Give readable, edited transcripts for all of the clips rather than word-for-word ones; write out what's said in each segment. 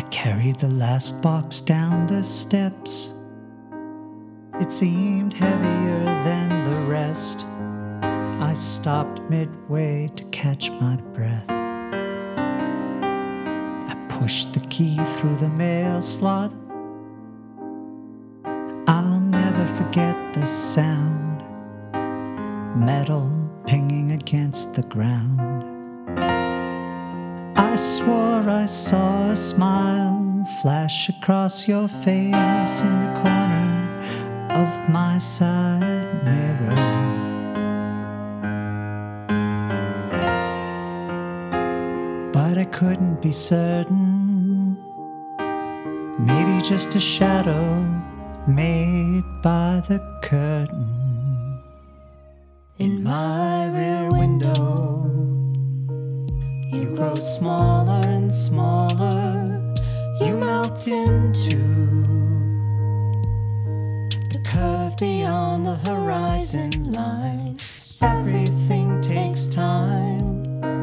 carried the last box down the steps. It seemed heavier than the rest. I stopped midway to catch my breath. I pushed the key through the mail slot. I'll never forget the sound, metal pinging against the ground. I swore I saw a smile flash across your face in the corner of my side mirror. But I couldn't be certain. Maybe just a shadow made by the curtain. In my rear window, you grow smaller and smaller. You melt into the curve beyond the horizon line. Everything takes time,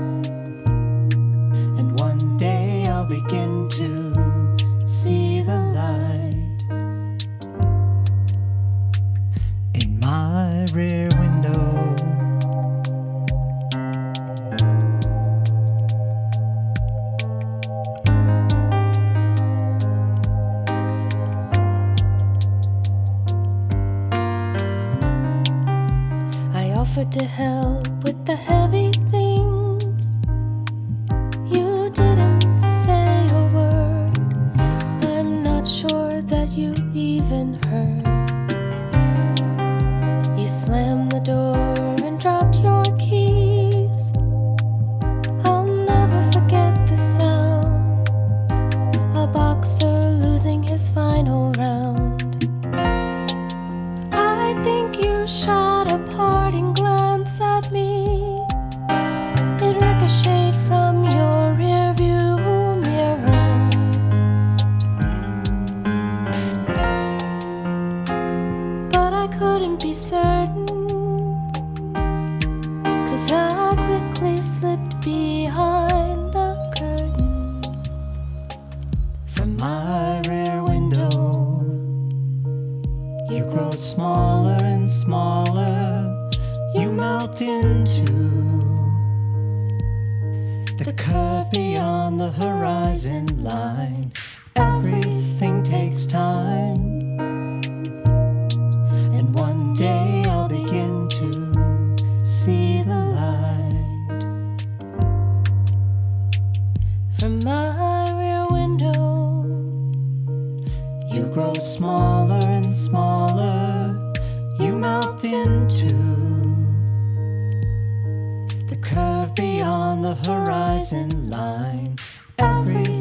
and one day I'll begin to see the light. In my rear window, offered to help with the heavy things. You didn't say a word. I'm not sure that you even heard. You slammed the door and dropped your keys. I'll never forget the sound, a boxer losing his final round. I think you shot a parting glance at me. It ricocheted from your rearview mirror. But I couldn't be certain, 'cause I quickly slipped behind the curtain. From my rear window, you grow smaller and smaller. You melt into the curve beyond the horizon line. Everything takes time, and one day I'll begin to see the light. From my rear window, you grow smaller and smaller. You melt into the curve beyond the horizon line. Everything